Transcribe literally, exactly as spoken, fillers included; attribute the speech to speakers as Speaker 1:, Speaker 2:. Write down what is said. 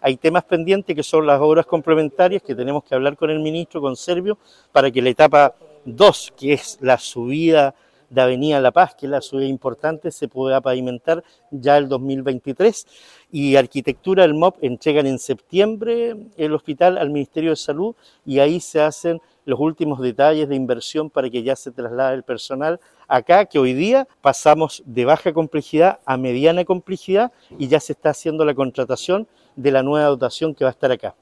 Speaker 1: Hay temas pendientes que son las obras complementarias que tenemos que hablar con el ministro, con Servio, para que la etapa dos, que es la subida de Avenida La Paz, que es la subida importante, se pueda pavimentar ya el dos mil veintitrés, y Arquitectura del M O P entregan en septiembre el hospital al Ministerio de Salud y ahí se hacen los últimos detalles de inversión para que ya se traslade el personal acá, que hoy día pasamos de baja complejidad a mediana complejidad y ya se está haciendo la contratación de la nueva dotación que va a estar acá.